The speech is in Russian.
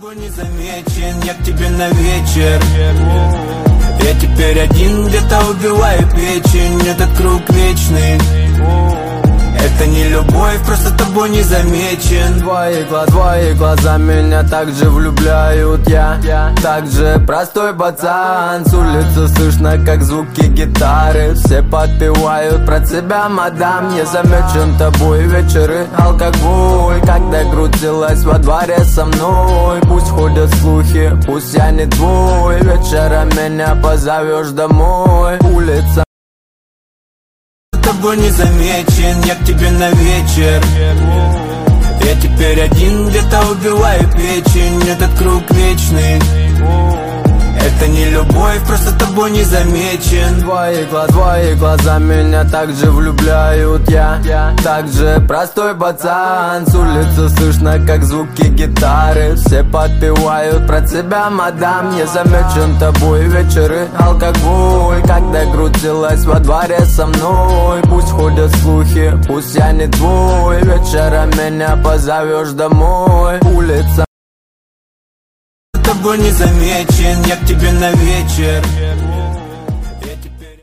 тобой не замечен, я к тебе на вечер. Я теперь один, где-то убиваю печень. Этот круг вечный. Это не любовь, просто тобой не замечен. Твои глаза меня также влюбляют. Я также простой пацан. С улицы слышно, как звуки гитары. Все подпевают про тебя, мадам. Не замечен тобой вечеры, алкоголь. Когда крутилась во дворе со мной. Пусть ходят слухи, пусть я не твой. Вечером меня позовешь домой. Улица тобой не замечен, я к тебе на вечер. Я теперь один, где-то убиваю печень. Этот круг вечный. Это не любовь, просто тобой не замечен. Твои глаза меня также влюбляют. Я также простой пацан. С улицы слышно, как звуки гитары. Все подпевают про тебя, мадам. Не замечен тобой вечеры, алкоголь. Когда крутилась во дворе со мной. Пусть ходят слухи, пусть я не твой. Вечером меня позовешь домой. Улица тобой не замечен, я к тебе на вечер.